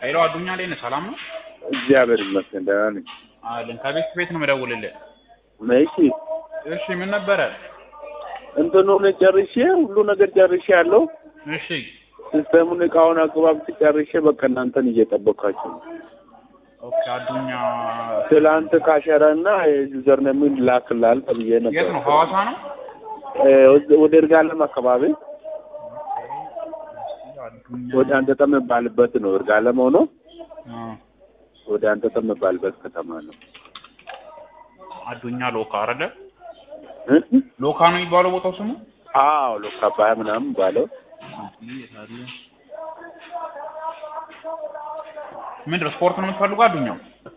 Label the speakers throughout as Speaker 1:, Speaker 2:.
Speaker 1: ሄሎ አዱኛ ላይ ነህ? ሰላም ነው?
Speaker 2: እግዚአብሔር ይመስገን ደህና ነኝ።
Speaker 1: አለን ከቤት ነው የምደውልልህ።
Speaker 2: እሺ
Speaker 1: ምን ነበረ?
Speaker 2: እንትኑን ጨርሼ ሁሉ ነገር ጨርሼ ያለው
Speaker 1: እሺ
Speaker 2: ሲስተሙን እቃውን አግባብቼ ጨርሼ በቃ እናንተን እየጠበቅኳችሁ ነው።
Speaker 1: ኦኬ አዱኛ
Speaker 2: ትላንት ካሸራና ዩዘር ነምን ላክላል ብዬ ነበር።
Speaker 1: የት ነው? ሐዋሳ ነው?
Speaker 2: ወደ እርጋለም አካባቢ ወደ አንተ ተመባልበት ነው። እርጋለም ሆኖ ወደ አንተ ተመባልበት ከተማ ነው።
Speaker 1: አዱኛ ሎካ አይደለ? ሎካ ነው የሚባለው ቦታው ስሙ?
Speaker 2: አዎ ሎካ ባይ ምናምን ባለው
Speaker 1: ምንድን ነው? ስፖርት ነው የምትፈልገው አዱኛው?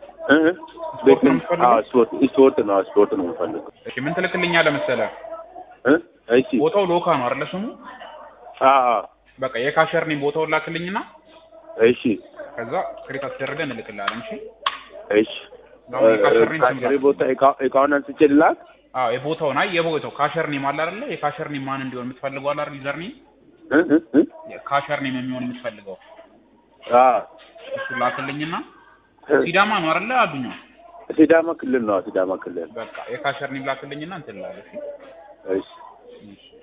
Speaker 2: ስፖርት ነው የምፈልገው።
Speaker 1: እሺ ምን ትልክልኛለህ መሰለህ?
Speaker 2: እሺ
Speaker 1: ቦታው ሎካ ነው አይደለ ስሙ?
Speaker 2: አዎ
Speaker 1: በቃ የካሸርኒ ቦታውን ላክልኝና
Speaker 2: እሺ
Speaker 1: ከዛ ክሬት አስደርገን እንልክልሃለን። እሺ
Speaker 2: ካሸሪ ቦታ እቃውን አንስቼልላት።
Speaker 1: አዎ የቦታውን የቦታው ካሸርኒ ማለት አይደለ? የካሸርኒ ማን እንዲሆን የምትፈልገው አይደል? ዩዘርኒ ካሸርኒ የሚሆን የምትፈልገው እሱ ላክልኝና ሲዳማ ነው አይደለ አዱኛ?
Speaker 2: ሲዳማ ክልል ነው። ሲዳማ ክልል
Speaker 1: በቃ የካሸርኒ ላክልኝና እንትን እላለሁ።
Speaker 2: እሺ